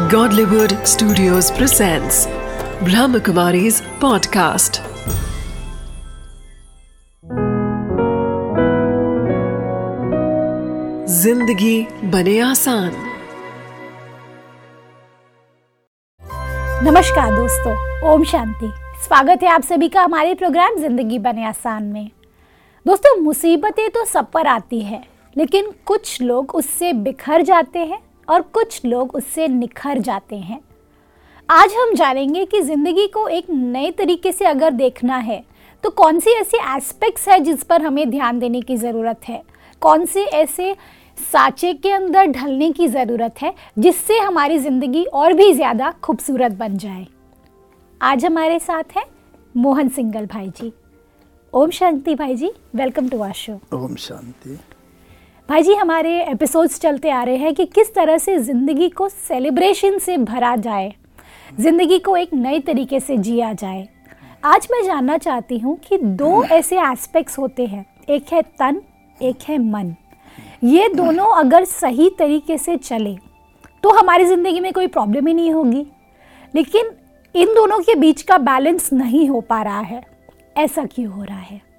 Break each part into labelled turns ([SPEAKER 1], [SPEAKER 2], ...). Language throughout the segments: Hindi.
[SPEAKER 1] Godlywood Studios presents Brahmakumari's podcast. जिंदगी बने आसान।
[SPEAKER 2] नमस्कार दोस्तों, ओम शांति। स्वागत है आप सभी का हमारे प्रोग्राम जिंदगी बने आसान में। दोस्तों, मुसीबतें तो सब पर आती है, लेकिन कुछ लोग उससे बिखर जाते हैं और कुछ लोग उससे निखर जाते हैं। आज हम जानेंगे कि ज़िंदगी को एक नए तरीके से अगर देखना है तो कौन सी ऐसी एस्पेक्ट्स है जिस पर हमें ध्यान देने की ज़रूरत है, कौन से ऐसे सांचे के अंदर ढलने की ज़रूरत है जिससे हमारी ज़िंदगी और भी ज़्यादा खूबसूरत बन जाए। आज हमारे साथ हैं मोहन सिंगल भाई जी। ओम शांति भाई जी, welcome to our show.
[SPEAKER 3] Om Shanti
[SPEAKER 2] भाई जी, हमारे एपिसोड्स चलते आ रहे हैं कि किस तरह से ज़िंदगी को सेलिब्रेशन से भरा जाए, ज़िंदगी को एक नए तरीके से जिया जाए। आज मैं जानना चाहती हूँ कि दो ऐसे एस्पेक्ट्स होते हैं, एक है तन, एक है मन। ये दोनों अगर सही तरीके से चले तो हमारी ज़िंदगी में कोई प्रॉब्लम ही नहीं होगी, लेकिन इन दोनों के बीच का बैलेंस नहीं हो पा रहा है। ऐसा क्यों हो रहा है?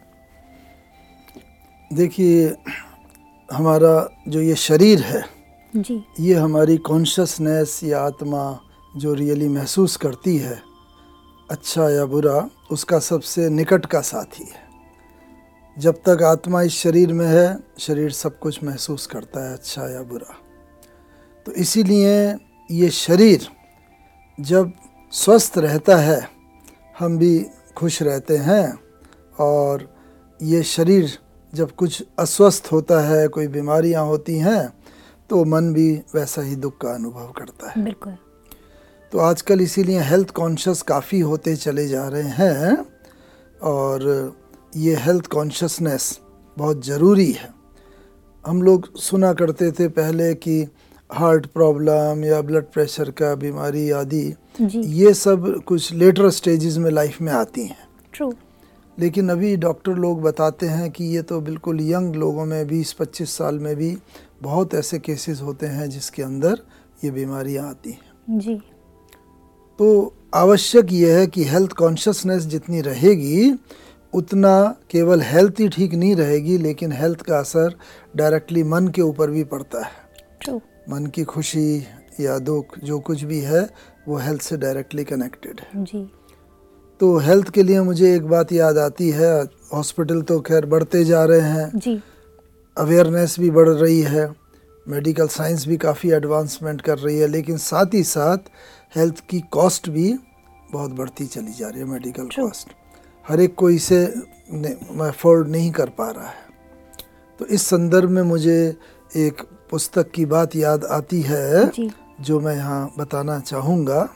[SPEAKER 3] देखिए, हमारा जो ये शरीर है
[SPEAKER 2] जी,
[SPEAKER 3] ये हमारी कॉन्शसनेस या आत्मा जो रियली महसूस करती है, अच्छा या बुरा, उसका सबसे निकट का साथी है। जब तक आत्मा इस शरीर में है, शरीर सब कुछ महसूस करता है, अच्छा या बुरा। तो इसीलिए ये शरीर जब स्वस्थ रहता है, हम भी खुश रहते हैं, और ये शरीर जब कुछ अस्वस्थ होता है, कोई बीमारियां होती हैं, तो मन भी वैसा ही दुख का अनुभव करता है।
[SPEAKER 2] बिल्कुल।
[SPEAKER 3] तो आजकल इसीलिए हेल्थ कॉन्शियस काफ़ी होते चले जा रहे हैं, और ये हेल्थ कॉन्शियसनेस बहुत ज़रूरी है। हम लोग सुना करते थे पहले कि हार्ट प्रॉब्लम या ब्लड प्रेशर का बीमारी आदि, ये सब कुछ लेटर स्टेजेस में लाइफ में आती हैं।
[SPEAKER 2] ट्रू।
[SPEAKER 3] लेकिन अभी डॉक्टर लोग बताते हैं कि ये तो बिल्कुल यंग लोगों में 20-25 साल में भी बहुत ऐसे केसेस होते हैं जिसके अंदर ये बीमारियां आती हैं।
[SPEAKER 2] जी।
[SPEAKER 3] तो आवश्यक ये है कि हेल्थ कॉन्शियसनेस जितनी रहेगी उतना केवल हेल्थ ही ठीक नहीं रहेगी, लेकिन हेल्थ का असर डायरेक्टली मन के ऊपर भी पड़ता है।
[SPEAKER 2] ट्रू।
[SPEAKER 3] मन की खुशी या दुख जो कुछ भी है वो हेल्थ से डायरेक्टली कनेक्टेड है।
[SPEAKER 2] जी।
[SPEAKER 3] तो हेल्थ के लिए मुझे एक बात याद आती है, हॉस्पिटल तो खैर बढ़ते जा रहे हैं,
[SPEAKER 2] जी।
[SPEAKER 3] अवेयरनेस भी बढ़ रही है, मेडिकल साइंस भी काफ़ी एडवांसमेंट कर रही है, लेकिन साथ ही साथ हेल्थ की कॉस्ट भी बहुत बढ़ती चली जा रही है। मेडिकल कॉस्ट हर एक कोई इसे अफोर्ड नहीं कर पा रहा है। तो इस संदर्भ में मुझे एक पुस्तक की बात याद आती है
[SPEAKER 2] जी।
[SPEAKER 3] जो मैं यहाँ बताना चाहूँगा।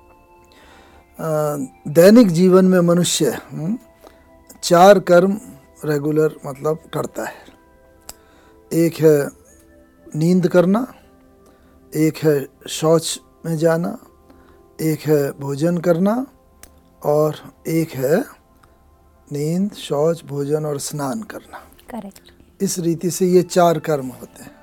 [SPEAKER 3] दैनिक जीवन में मनुष्य 4 कर्म रेगुलर मतलब करता है। एक है नींद करना, एक है शौच में जाना, एक है भोजन करना, और एक है नींद, शौच, भोजन और स्नान करना।
[SPEAKER 2] करेक्ट।
[SPEAKER 3] इस रीति से ये 4 कर्म होते हैं।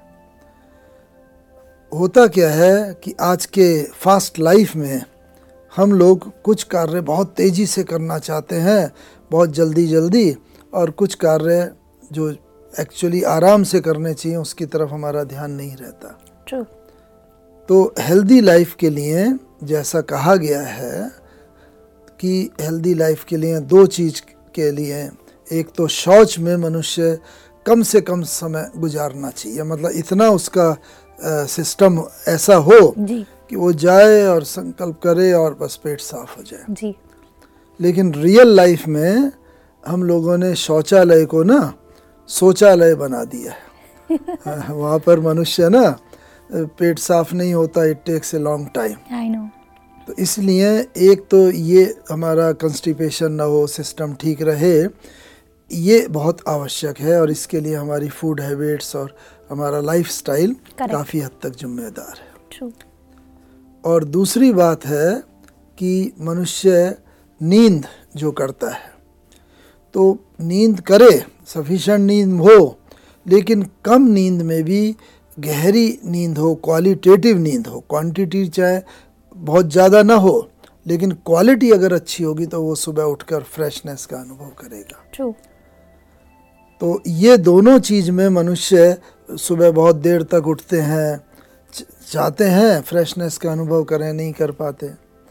[SPEAKER 3] होता क्या है कि आज के फास्ट लाइफ में हम लोग कुछ कार्य बहुत तेज़ी से करना चाहते हैं, बहुत जल्दी जल्दी, और कुछ कार्य जो एक्चुअली आराम से करने चाहिए उसकी तरफ हमारा ध्यान नहीं रहता।
[SPEAKER 2] ट्रू।
[SPEAKER 3] तो हेल्दी लाइफ के लिए जैसा कहा गया है कि हेल्दी लाइफ के लिए 2 चीज़ के लिए, एक तो शौच में मनुष्य कम से कम समय गुजारना चाहिए, मतलब इतना उसका सिस्टम ऐसा हो
[SPEAKER 2] जी।
[SPEAKER 3] कि वो जाए और संकल्प करे और बस पेट साफ हो जाए।
[SPEAKER 2] जी।
[SPEAKER 3] लेकिन रियल लाइफ में हम लोगों ने शौचालय को ना शौचालय बना दिया है। वहाँ पर मनुष्य ना पेट साफ नहीं होता, it takes a long time.
[SPEAKER 2] I know.
[SPEAKER 3] तो इसलिए एक तो ये हमारा कंस्टिपेशन ना हो, सिस्टम ठीक रहे, ये बहुत आवश्यक है, और इसके लिए हमारी फूड हैबिट्स और हमारा लाइफस्टाइल काफ़ी हद तक जिम्मेदार है।
[SPEAKER 2] ट्रू।
[SPEAKER 3] और दूसरी बात है कि मनुष्य नींद जो करता है, तो नींद करे, सफिशिएंट नींद हो, लेकिन कम नींद में भी गहरी नींद हो, क्वालिटेटिव नींद हो, क्वांटिटी चाहे बहुत ज़्यादा ना हो, लेकिन क्वालिटी अगर अच्छी होगी तो वो सुबह उठकर फ्रेशनेस का अनुभव करेगा।
[SPEAKER 2] ट्रू।
[SPEAKER 3] तो ये दोनों चीज़ में मनुष्य सुबह बहुत देर तक उठते हैं, चाहते हैं फ्रेशनेस का अनुभव करें, नहीं कर पाते।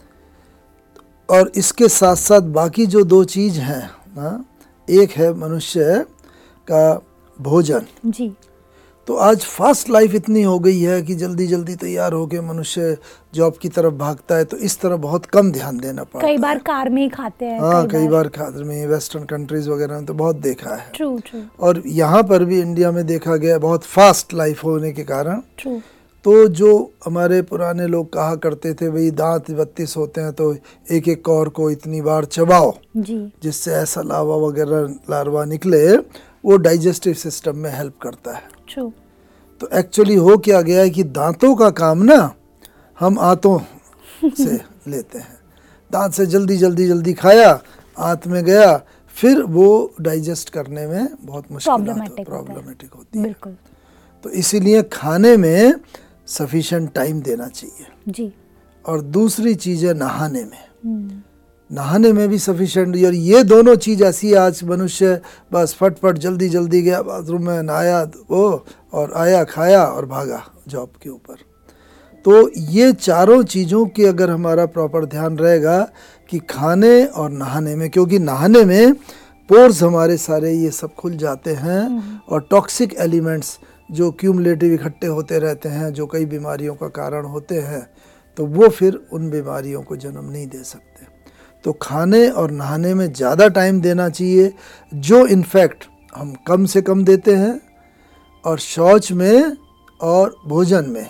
[SPEAKER 3] और इसके साथ साथ बाकी जो दो चीज़ हैं ना, एक है मनुष्य का भोजन
[SPEAKER 2] जी।
[SPEAKER 3] तो आज फास्ट लाइफ इतनी हो गई है कि जल्दी जल्दी तैयार होके मनुष्य जॉब की तरफ भागता है, तो इस तरफ बहुत कम ध्यान देना पड़ता है।
[SPEAKER 2] कई बार कार में ही खाते हैं।
[SPEAKER 3] हाँ, कई बार कार में, वेस्टर्न कंट्रीज वगैरह में तो बहुत देखा है।
[SPEAKER 2] True true.
[SPEAKER 3] और यहाँ पर भी इंडिया में देखा गया बहुत फास्ट लाइफ होने के कारण।
[SPEAKER 2] ट्रू।
[SPEAKER 3] तो जो हमारे पुराने लोग कहा करते थे, भाई दांत 32 होते हैं तो एक एक कौर को इतनी बार चबाओ
[SPEAKER 2] जी,
[SPEAKER 3] जिससे ऐसा लावा वगैरह लार्वा निकले, वो डाइजेस्टिव सिस्टम में हेल्प करता है।
[SPEAKER 2] ट्रू।
[SPEAKER 3] तो एक्चुअली हो क्या गया है कि दांतों का काम ना हम आंतों से लेते हैं। दांत से जल्दी जल्दी जल्दी खाया, आंत में गया, फिर वो डाइजेस्ट करने में बहुत प्रॉब्लमेटिक होती है।
[SPEAKER 2] बिल्कुल।
[SPEAKER 3] तो इसीलिए खाने में सफिशिएंट टाइम देना चाहिए
[SPEAKER 2] जी।
[SPEAKER 3] और दूसरी चीज़ है नहाने में। नहाने में भी सफिशिएंट, और ये दोनों चीज़ ऐसी है आज मनुष्य बस फटफट जल्दी जल्दी गया बाथरूम में, नहाया वो और आया, खाया और भागा जॉब के ऊपर। तो ये चारों चीज़ों की अगर हमारा प्रॉपर ध्यान रहेगा कि खाने और नहाने में, क्योंकि नहाने में पोर्स हमारे सारे ये सब खुल जाते हैं और टॉक्सिक एलिमेंट्स जो क्यूमुलेटिव इकट्ठे होते रहते हैं, जो कई बीमारियों का कारण होते हैं, तो वो फिर उन बीमारियों को जन्म नहीं दे सकते। तो खाने और नहाने में ज़्यादा टाइम देना चाहिए, जो इनफैक्ट हम कम से कम देते हैं, और शौच में और भोजन में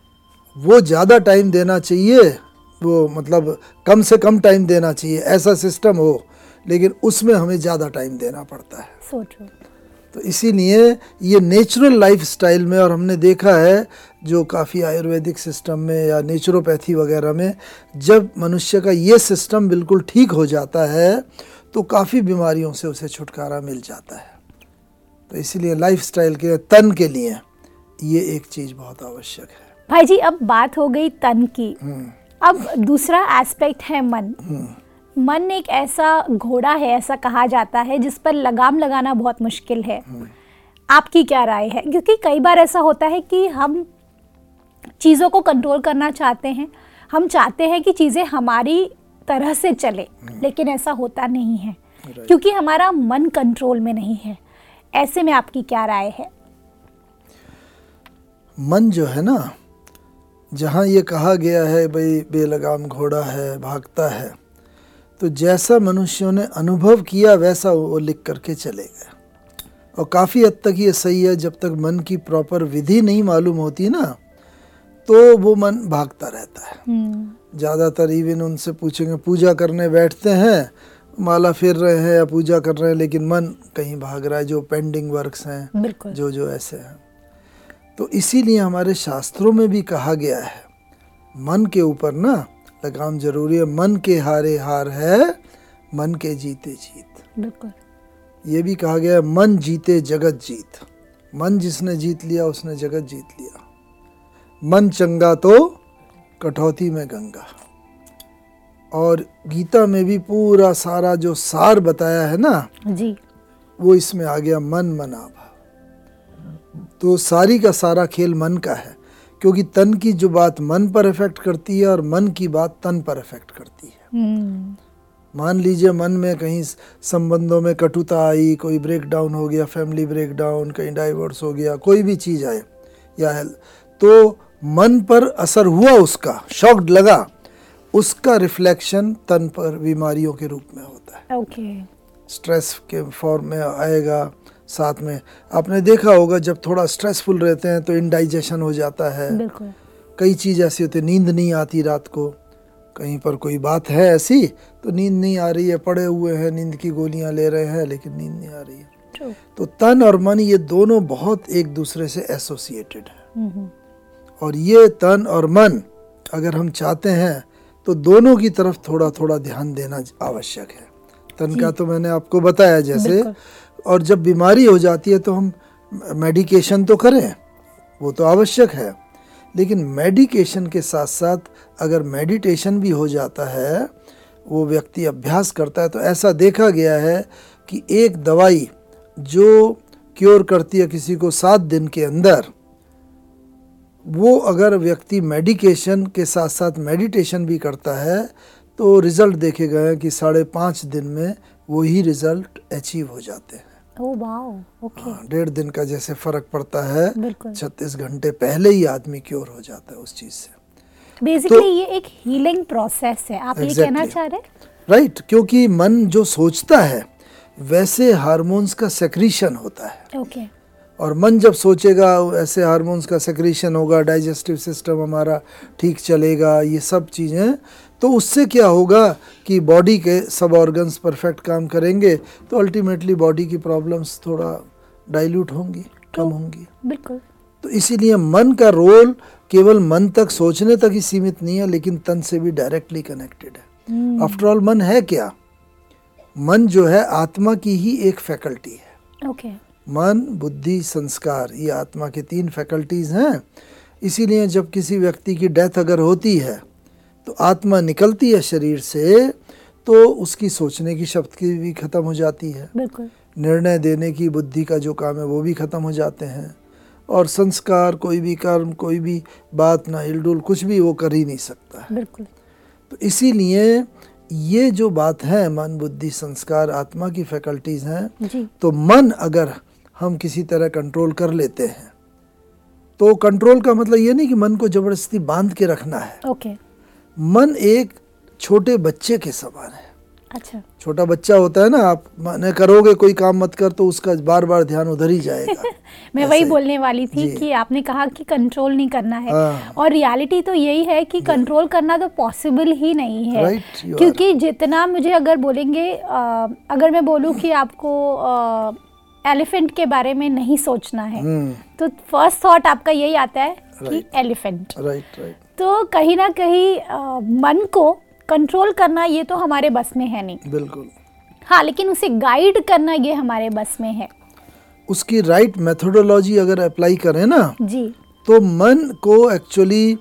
[SPEAKER 3] वो ज़्यादा टाइम देना चाहिए। वो मतलब कम से कम टाइम देना चाहिए, ऐसा सिस्टम हो, लेकिन उसमें हमें ज़्यादा टाइम देना पड़ता है।
[SPEAKER 2] So true.
[SPEAKER 3] तो इसीलिए ये नेचुरल लाइफ स्टाइल में, और हमने देखा है जो काफ़ी आयुर्वेदिक सिस्टम में या नेचुरोपैथी वगैरह में, जब मनुष्य का ये सिस्टम बिल्कुल ठीक हो जाता है तो काफ़ी बीमारियों से उसे छुटकारा मिल जाता है। तो इसीलिए लाइफ स्टाइल के तन के लिए ये एक चीज़ बहुत आवश्यक है।
[SPEAKER 2] भाई जी, अब बात हो गई तन की, अब दूसरा एस्पेक्ट है मन। मन एक ऐसा घोड़ा है, ऐसा कहा जाता है, जिस पर लगाम लगाना बहुत मुश्किल है। आपकी क्या राय है? क्योंकि कई बार ऐसा होता है कि हम चीज़ों को कंट्रोल करना चाहते हैं, हम चाहते हैं कि चीज़ें हमारी तरह से चले, लेकिन ऐसा होता नहीं है क्योंकि हमारा मन कंट्रोल में नहीं है। ऐसे में आपकी क्या राय है?
[SPEAKER 3] मन जो है ना, जहाँ ये कहा गया है भाई बेलगाम घोड़ा है, भागता है, तो जैसा मनुष्यों ने अनुभव किया वैसा वो लिख करके चले गए। और काफ़ी हद तक ये सही है, जब तक मन की प्रॉपर विधि नहीं मालूम होती ना, तो वो मन भागता रहता है। ज़्यादातर इवन उनसे पूछेंगे, पूजा करने बैठते हैं, माला फेर रहे हैं या पूजा कर रहे हैं, लेकिन मन कहीं भाग रहा है, जो पेंडिंग वर्क्स हैं, जो ऐसे हैं। तो इसीलिए हमारे शास्त्रों में भी कहा गया है, मन के ऊपर ना लगाम जरूरी है। मन के हारे हार है, मन के जीते जीत।
[SPEAKER 2] बिल्कुल।
[SPEAKER 3] ये भी कहा गया है, मन जीते जगत जीत। मन जिसने जीत लिया उसने जगत जीत लिया। मन चंगा तो कटौती में गंगा। और गीता में भी पूरा सारा जो सार बताया है ना
[SPEAKER 2] जी, वो
[SPEAKER 3] इसमें आ गया, मन मना भाव। तो सारी का सारा खेल मन का है, क्योंकि तन की जो बात मन पर इफेक्ट करती है और मन की बात तन पर इफेक्ट करती है। मान लीजिए मन में कहीं संबंधों में कटुता आई, कोई ब्रेक डाउन हो गया, फैमिली ब्रेक डाउन, कहीं डाइवोर्स हो गया, कोई भी चीज़ आए या तो मन पर असर हुआ, उसका शॉक्ड लगा, उसका रिफ्लेक्शन तन पर बीमारियों के रूप में होता है।
[SPEAKER 2] ओके।
[SPEAKER 3] स्ट्रेस के फॉर्म में आएगा। साथ में आपने देखा होगा, जब थोड़ा स्ट्रेसफुल रहते हैं तो इंडाइजेशन हो जाता है।
[SPEAKER 2] बिल्कुल।
[SPEAKER 3] कई चीज़ ऐसी होती है, नींद नहीं आती रात को, कहीं पर कोई बात है ऐसी तो नींद नहीं आ रही है, पड़े हुए हैं, नींद की गोलियां ले रहे हैं, लेकिन नींद नहीं आ रही है। तो तन और मन ये दोनों बहुत एक दूसरे से एसोसिएटेड है। और ये तन और मन अगर हम चाहते हैं तो दोनों की तरफ थोड़ा थोड़ा ध्यान देना आवश्यक है। तन का तो मैंने आपको बताया जैसे, और जब बीमारी हो जाती है तो हम मेडिकेशन तो करें, वो तो आवश्यक है, लेकिन मेडिकेशन के साथ साथ अगर मेडिटेशन भी हो जाता है, वो व्यक्ति अभ्यास करता है, तो ऐसा देखा गया है कि एक दवाई जो क्योर करती है किसी को 7 दिन के अंदर, वो अगर व्यक्ति मेडिकेशन के साथ साथ मेडिटेशन भी करता है तो रिज़ल्ट देखे गए हैं कि 5.5 दिन में वही रिज़ल्ट अचीव हो जाते हैं।
[SPEAKER 2] Oh wow, okay.
[SPEAKER 3] 1.5 दिन का जैसे फ़र्क पड़ता है,
[SPEAKER 2] बिल्कुल।
[SPEAKER 3] 36 घंटे पहले ही आदमी क्योर हो जाता है उस चीज़ से।
[SPEAKER 2] बेसिकली ये एक हीलिंग प्रोसेस है, आप ये कहना चाह रहे हैं?
[SPEAKER 3] राइट, क्योंकि मन जो सोचता है वैसे हार्मोन्स का सेक्रीशन होता है।
[SPEAKER 2] ओके।
[SPEAKER 3] और मन जब सोचेगा ऐसे हार्मोन्स का सेक्रीशन होगा, डाइजेस्टिव सिस्टम हमारा ठीक चलेगा, ये सब चीज़ें, तो उससे क्या होगा कि बॉडी के सब ऑर्गन्स परफेक्ट काम करेंगे, तो अल्टीमेटली बॉडी की प्रॉब्लम्स थोड़ा डाइल्यूट होंगी, कम होंगी।
[SPEAKER 2] बिल्कुल।
[SPEAKER 3] तो इसीलिए मन का रोल केवल मन तक सोचने तक ही सीमित नहीं है, लेकिन तन से भी डायरेक्टली कनेक्टेड है। आफ्टर ऑल मन है क्या? मन जो है आत्मा की ही एक फैकल्टी है।
[SPEAKER 2] ओके।
[SPEAKER 3] मन, बुद्धि, संस्कार, ये आत्मा के 3 फैकल्टीज हैं। इसीलिए जब किसी व्यक्ति की डेथ अगर होती है तो आत्मा निकलती है शरीर से, तो उसकी सोचने की शक्ति भी खत्म हो जाती है।
[SPEAKER 2] बिल्कुल।
[SPEAKER 3] निर्णय देने की बुद्धि का जो काम है वो भी खत्म हो जाते हैं, और संस्कार, कोई भी कर्म, कोई भी बात, ना हिलडुल, कुछ भी वो कर ही नहीं सकता है।
[SPEAKER 2] बिल्कुल।
[SPEAKER 3] तो इसीलिए ये जो बात है, मन, बुद्धि, संस्कार आत्मा की फैकल्टीज हैं।
[SPEAKER 2] जी।
[SPEAKER 3] तो मन अगर हम किसी तरह कंट्रोल कर लेते हैं, तो कंट्रोल का मतलब ये नहीं कि मन को जबरदस्ती बांध के रखना है।
[SPEAKER 2] ओके।
[SPEAKER 3] मन एक छोटे बच्चे के समान है।
[SPEAKER 2] अच्छा।
[SPEAKER 3] छोटा बच्चा होता है ना, आप माने करोगे कोई काम मत कर तो उसका बार बार ध्यान उधर ही जाएगा।
[SPEAKER 2] मैं वही बोलने वाली थी कि आपने कहा कि कंट्रोल नहीं करना है, और रियलिटी तो यही है कि कंट्रोल करना तो पॉसिबल ही नहीं है।
[SPEAKER 3] Right,
[SPEAKER 2] क्योंकि जितना मुझे अगर बोलेंगे, अगर मैं बोलूँ कि आपको एलिफेंट के बारे में नहीं सोचना है, तो फर्स्ट थॉट आपका यही आता है कि एलिफेंट।
[SPEAKER 3] राइट।
[SPEAKER 2] तो कहीं ना कहीं मन को कंट्रोल करना ये तो हमारे बस में है नहीं।
[SPEAKER 3] बिल्कुल।
[SPEAKER 2] हाँ, लेकिन उसे गाइड करना ये हमारे बस में है।
[SPEAKER 3] उसकी राइट मेथोडोलॉजी अगर अप्लाई करें ना
[SPEAKER 2] जी, तो
[SPEAKER 3] मन को एक्चुअली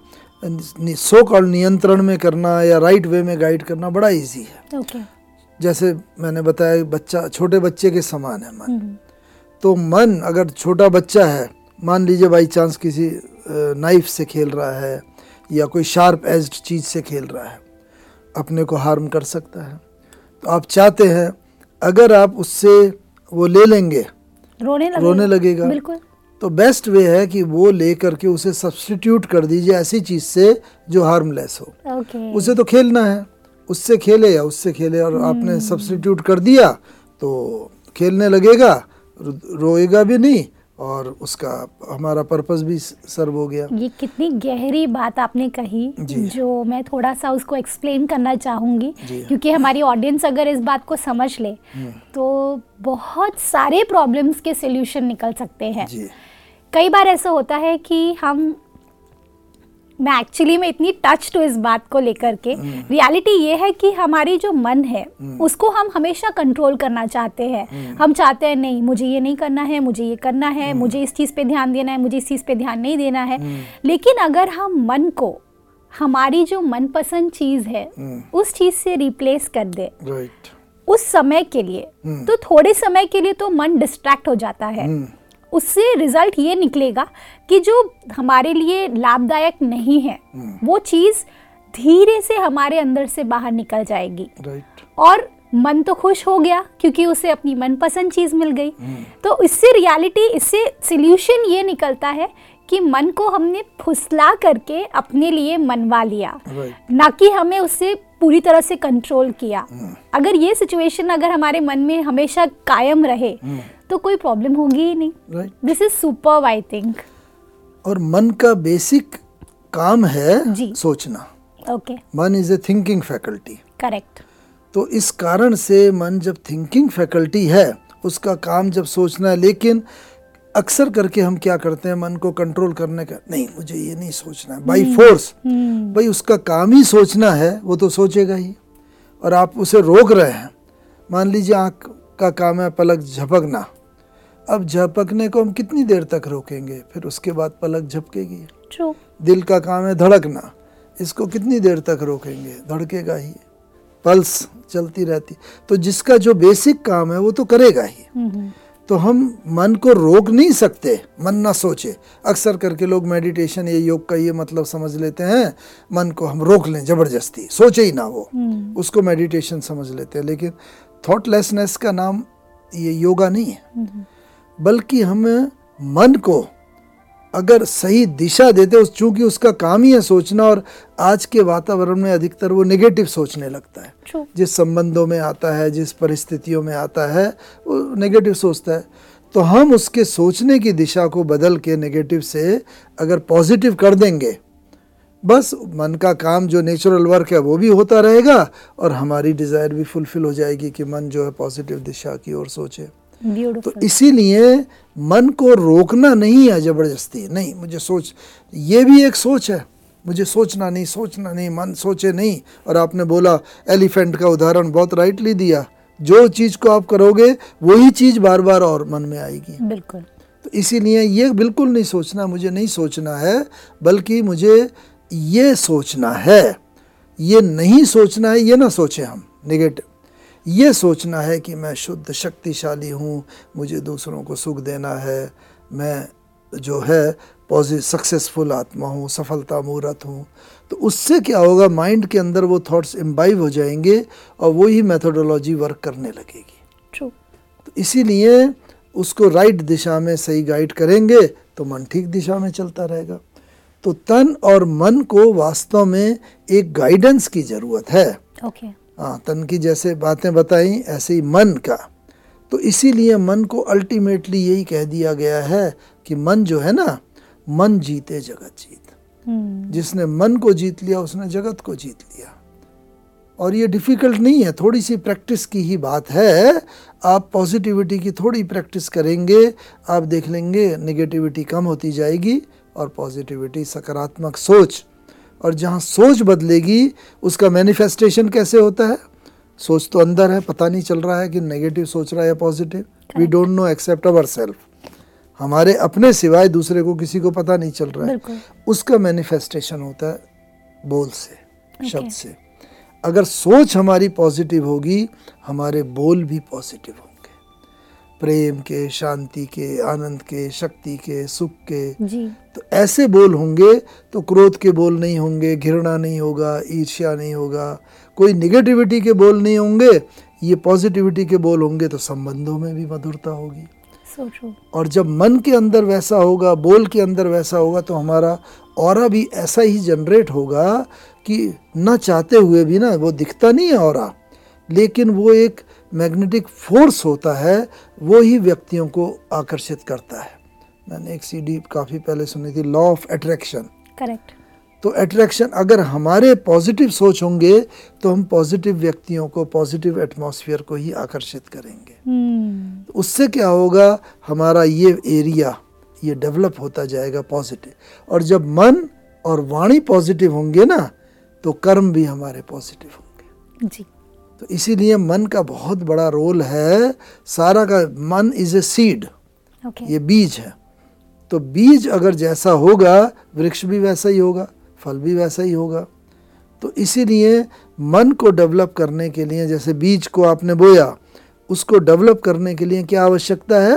[SPEAKER 3] सो कॉल्ड नियंत्रण में करना या राइट वे में गाइड करना बड़ा इजी है।
[SPEAKER 2] ओके।
[SPEAKER 3] जैसे मैंने बताया, बच्चा छोटे बच्चे के समान है मन। तो मन अगर छोटा बच्चा है, मान लीजिए बाई चांस किसी नाइफ से खेल रहा है या कोई शार्प एज्ड चीज़ से खेल रहा है, अपने को हार्म कर सकता है। तो आप चाहते हैं अगर आप उससे वो ले लेंगे, रोने लगेगा।
[SPEAKER 2] बिल्कुल।
[SPEAKER 3] तो बेस्ट वे है कि वो ले करके उसे सब्स्टिट्यूट कर दीजिए ऐसी चीज़ से जो हार्मलेस हो।
[SPEAKER 2] ओके।
[SPEAKER 3] उसे तो खेलना है, उससे खेले या उससे खेले, और आपने सब्स्टिट्यूट कर दिया तो खेलने लगेगा, रोएगा भी नहीं, और उसका हमारा पर्पस भी सर्व हो गया।
[SPEAKER 2] ये कितनी गहरी बात आपने कही, जो मैं थोड़ा सा उसको एक्सप्लेन करना चाहूँगी, क्योंकि हमारी ऑडियंस अगर इस बात को समझ ले तो बहुत सारे प्रॉब्लम्स के सॉल्यूशन निकल सकते हैं। कई बार ऐसा होता है कि मैं एक्चुअली में इतनी टच्ड हूँ इस बात को लेकर के। रियलिटी ये है कि हमारी जो मन है उसको हम हमेशा कंट्रोल करना चाहते हैं। हम चाहते हैं नहीं, मुझे ये नहीं करना है, मुझे ये करना है, मुझे इस चीज़ पे ध्यान देना है, मुझे इस चीज़ पे ध्यान नहीं देना है। लेकिन अगर हम मन को हमारी जो मनपसंद चीज़ है उस चीज़ से रिप्लेस कर दे उस समय के लिए, तो थोड़े समय के लिए तो मन डिस्ट्रैक्ट हो जाता है। उससे रिजल्ट ये निकलेगा कि जो हमारे लिए लाभदायक नहीं है वो चीज़ धीरे से हमारे अंदर से बाहर निकल जाएगी। और मन तो खुश हो गया क्योंकि उसे अपनी मनपसंद चीज़ मिल गई। तो इससे रियलिटी, इससे सॉल्यूशन ये निकलता है कि मन को हमने फुसला करके अपने लिए मनवा लिया, ना कि हमें उससे पूरी तरह से कंट्रोल किया। अगर ये सिचुएशन अगर हमारे मन में हमेशा कायम रहे तो कोई प्रॉब्लम होगी ही नहीं। This is superb, I think.
[SPEAKER 3] और मन का बेसिक काम है सोचना।
[SPEAKER 2] ओके।
[SPEAKER 3] मन is a thinking faculty.
[SPEAKER 2] Correct.
[SPEAKER 3] तो इस कारण से मन जब थिंकिंग फैकल्टी है, उसका काम जब सोचना है, लेकिन अक्सर करके हम क्या करते हैं, मन को कंट्रोल करने का, नहीं मुझे ये नहीं सोचना है बाई फोर्स। भाई उसका काम ही सोचना है, वो तो सोचेगा ही, और आप उसे रोक रहे हैं। मान लीजिए आँख का काम है पलक झपकना, अब झपकने को हम कितनी देर तक रोकेंगे, फिर उसके बाद पलक झपकेगी।
[SPEAKER 2] ट्रू।
[SPEAKER 3] दिल का काम है धड़कना, इसको कितनी देर तक रोकेंगे, धड़केगा ही, पल्स चलती रहती। तो जिसका जो बेसिक काम है वो तो करेगा ही। तो हम मन को रोक नहीं सकते, मन ना सोचे। अक्सर करके लोग मेडिटेशन या योग का ये मतलब समझ लेते हैं मन को हम रोक लें जबरदस्ती, सोचे ही ना वो, उसको मेडिटेशन समझ लेते हैं। लेकिन थॉटलेसनेस का नाम ये योगा नहीं है, बल्कि हम मन को अगर सही दिशा देते, चूंकि उसका काम ही है सोचना, और आज के वातावरण में अधिकतर वो नेगेटिव सोचने लगता है। जिस संबंधों में आता है, जिस परिस्थितियों में आता है, वो नेगेटिव सोचता है। तो हम उसके सोचने की दिशा को बदल के नेगेटिव से अगर पॉजिटिव कर देंगे, बस मन का काम जो नेचुरल वर्क है वो भी होता रहेगा और हमारी डिज़ायर भी फुलफिल हो जाएगी कि मन जो है पॉजिटिव दिशा की ओर सोचे। तो इसीलिए मन को रोकना नहीं है जबरदस्ती, नहीं मुझे सोच, ये भी एक सोच है, मुझे सोचना नहीं, मन सोचे नहीं। और आपने बोला एलिफेंट का उदाहरण बहुत राइटली दिया, जो चीज़ को आप करोगे वही चीज़ बार बार और मन में आएगी।
[SPEAKER 2] बिल्कुल।
[SPEAKER 3] तो इसीलिए ये बिल्कुल नहीं सोचना, मुझे नहीं सोचना है, बल्कि मुझे ये सोचना है। ये नहीं सोचना है, ये ना सोचें हम नेगेटिव, ये सोचना है कि मैं शुद्ध शक्तिशाली हूँ, मुझे दूसरों को सुख देना है, मैं जो है पॉजिटिव सक्सेसफुल आत्मा हूँ, सफलता मूर्त हूँ। तो उससे क्या होगा, माइंड के अंदर वो थॉट्स इम्बाइव हो जाएंगे और वही मेथोडोलॉजी वर्क करने लगेगी।
[SPEAKER 2] ट्रू।
[SPEAKER 3] तो इसीलिए उसको राइट दिशा में सही गाइड करेंगे तो मन ठीक दिशा में चलता रहेगा। तो तन और मन को वास्तव में एक गाइडेंस की ज़रूरत है।
[SPEAKER 2] ओके।
[SPEAKER 3] हाँ, तन की जैसे बातें बताई ऐसे ही मन का। तो इसीलिए मन को अल्टीमेटली यही कह दिया गया है कि मन जो है ना, मन जीते जगत जीत। जिसने मन को जीत लिया उसने जगत को जीत लिया। और ये डिफ़िकल्ट नहीं है, थोड़ी सी प्रैक्टिस की ही बात है। आप पॉजिटिविटी की थोड़ी प्रैक्टिस करेंगे, आप देख लेंगे नेगेटिविटी कम होती जाएगी और पॉजिटिविटी, सकारात्मक सोच। और जहाँ सोच बदलेगी उसका मैनिफेस्टेशन कैसे होता है? सोच तो अंदर है, पता नहीं चल रहा है कि नेगेटिव सोच रहा है या positive. We don't know except our self, हमारे अपने सिवाय दूसरे को किसी को पता नहीं चल रहा है। उसका मैनिफेस्टेशन होता है बोल से, शब्द से। अगर सोच हमारी पॉजिटिव होगी, हमारे बोल भी पॉजिटिव होंगे, प्रेम के, शांति के, आनंद के, शक्ति के, सुख के जी। तो ऐसे बोल होंगे तो क्रोध के बोल नहीं होंगे, घृणा नहीं होगा, ईर्ष्या नहीं होगा, कोई निगेटिविटी के बोल नहीं होंगे। ये पॉजिटिविटी के बोल होंगे तो संबंधों में भी मधुरता होगी।
[SPEAKER 2] So true.
[SPEAKER 3] और जब मन के अंदर वैसा होगा, बोल के अंदर वैसा होगा, तो हमारा ऑरा भी ऐसा ही जनरेट होगा कि न चाहते हुए भी ना, वो दिखता नहीं है ऑरा, लेकिन वो एक मैग्नेटिक फोर्स होता है, वो ही व्यक्तियों को आकर्षित करता है। मैंने एक सीडी काफ़ी पहले सुनी थी, लॉ ऑफ अट्रैक्शन। करेक्ट। तो अट्रैक्शन, अगर हमारे पॉजिटिव सोच होंगे तो हम पॉजिटिव व्यक्तियों को, पॉजिटिव एटमॉस्फेयर को ही आकर्षित करेंगे। तो उससे क्या होगा, हमारा ये एरिया ये डेवलप होता जाएगा पॉजिटिव। और जब मन और वाणी पॉजिटिव होंगे ना, तो कर्म भी हमारे पॉजिटिव होंगे जी। तो इसीलिए मन का बहुत बड़ा रोल है सारा का। मन इज ए सीड, ये बीज है। तो बीज अगर जैसा होगा, वृक्ष भी वैसा ही होगा, फल भी वैसा ही होगा। तो इसीलिए मन को डेवलप करने के लिए, जैसे बीज को आपने बोया, उसको डेवलप करने के लिए क्या आवश्यकता है?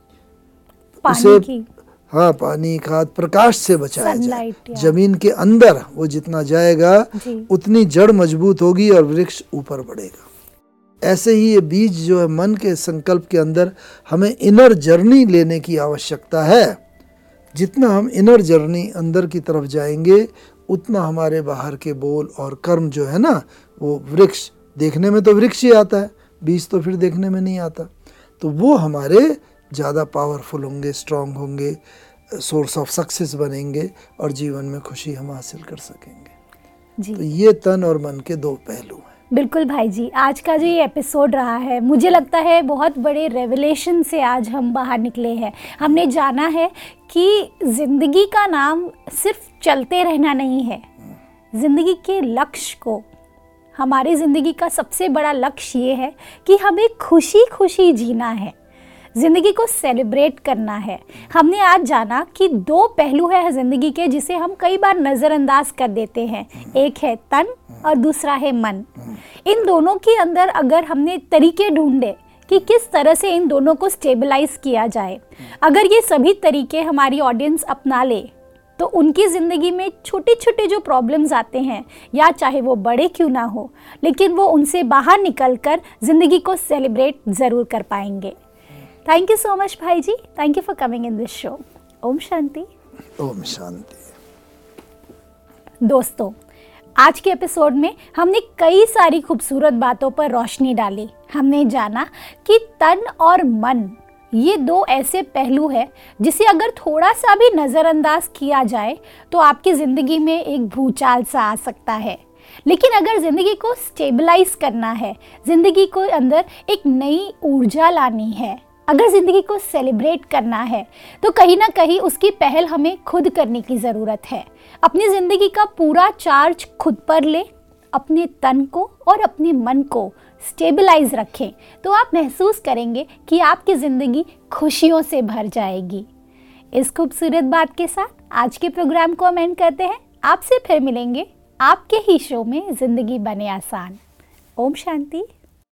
[SPEAKER 3] उसे हाँ, पानी, खाद, प्रकाश से बचाया जाए। जमीन के अंदर वो जितना जाएगा उतनी जड़ मजबूत होगी और वृक्ष ऊपर बढ़ेगा। ऐसे ही ये बीज जो है मन के संकल्प के अंदर, हमें इनर जर्नी लेने की आवश्यकता है। जितना हम इनर जर्नी अंदर की तरफ जाएंगे, उतना हमारे बाहर के बोल और कर्म जो है ना, वो वृक्ष, देखने में तो वृक्ष ही आता है, बीज तो फिर देखने में नहीं आता। तो वो हमारे ज़्यादा पावरफुल होंगे, स्ट्रांग होंगे, सोर्स ऑफ सक्सेस बनेंगे और जीवन में खुशी हम हासिल कर सकेंगे जी। तो ये तन और मन के दो पहलू हैं।
[SPEAKER 2] बिल्कुल भाई जी, आज का जो ये एपिसोड रहा है, मुझे लगता है बहुत बड़े रेवलेशन से आज हम बाहर निकले हैं। हमने जाना है कि ज़िंदगी का नाम सिर्फ चलते रहना नहीं है। ज़िंदगी के लक्ष्य को, हमारी ज़िंदगी का सबसे बड़ा लक्ष्य ये है कि हमें खुशी खुशी जीना है। ज़िंदगी को सेलिब्रेट करना है। हमने आज जाना कि 2 पहलू है ज़िंदगी के जिसे हम कई बार नज़रअंदाज कर देते हैं। एक है तन और दूसरा है मन। इन दोनों के अंदर अगर हमने तरीके ढूंढे कि किस तरह से इन दोनों को स्टेबलाइज किया जाए, अगर ये सभी तरीके हमारी ऑडियंस अपना ले तो उनकी ज़िंदगी में छोटे छोटे जो प्रॉब्लम्स आते हैं, या चाहे वो बड़े क्यों ना हो, लेकिन वो उनसे बाहर निकल कर ज़िंदगी को सेलिब्रेट ज़रूर कर पाएंगे। थैंक यू सो मच भाई जी, thank you for coming in this show. Om Shanti.
[SPEAKER 3] Om Shanti.
[SPEAKER 2] दोस्तों, आज के एपिसोड में हमने कई सारी खूबसूरत बातों पर रोशनी डाली। हमने जाना कि तन और मन ये 2 ऐसे पहलू हैं जिसे अगर थोड़ा सा भी नज़रअंदाज किया जाए तो आपकी ज़िंदगी में एक भूचाल सा आ सकता है। लेकिन अगर ज़िंदगी को स्टेबलाइज करना है, ज़िंदगी को अंदर एक नई ऊर्जा लानी है, अगर ज़िंदगी को सेलिब्रेट करना है तो कहीं ना कहीं उसकी पहल हमें खुद करने की ज़रूरत है। अपनी ज़िंदगी का पूरा चार्ज खुद पर ले, अपने तन को और अपने मन को स्टेबलाइज रखें तो आप महसूस करेंगे कि आपकी ज़िंदगी खुशियों से भर जाएगी। इस खूबसूरत बात के साथ आज के प्रोग्राम को हम एंड करते हैं। आपसे फिर मिलेंगे आपके ही शो में ज़िंदगी बने आसान। ओम शांति।